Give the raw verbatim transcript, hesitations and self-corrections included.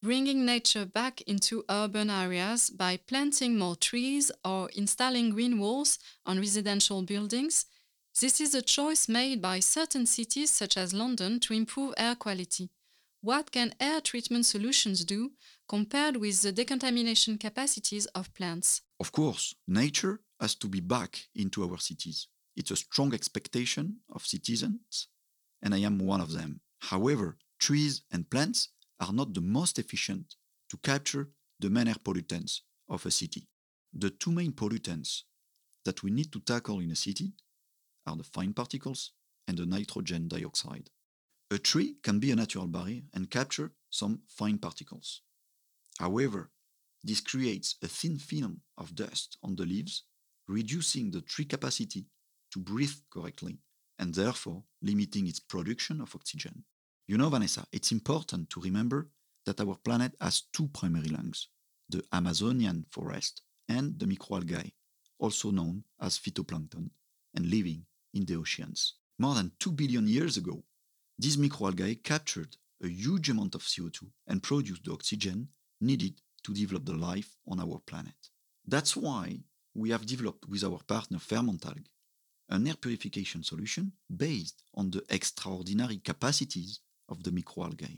bringing nature back into urban areas by planting more trees or installing green walls on residential buildings. This is a choice made by certain cities such as London to improve air quality. What can air treatment solutions do compared with the decontamination capacities of plants? Of course, nature has to be back into our cities. It's a strong expectation of citizens, and I am one of them. However, trees and plants are not the most efficient to capture the main air pollutants of a city. The two main pollutants that we need to tackle in a city are the fine particles and the nitrogen dioxide. A tree can be a natural barrier and capture some fine particles. However, this creates a thin film of dust on the leaves, reducing the tree capacity to breathe correctly and therefore limiting its production of oxygen. You know, Vanessa, it's important to remember that our planet has two primary lungs, the Amazonian forest and the microalgae, also known as phytoplankton, and living in the oceans. More than two billion years ago, these microalgae captured a huge amount of C O two and produced the oxygen needed to develop the life on our planet. That's why we have developed with our partner Fermentalg an air purification solution based on the extraordinary capacities of the microalgae.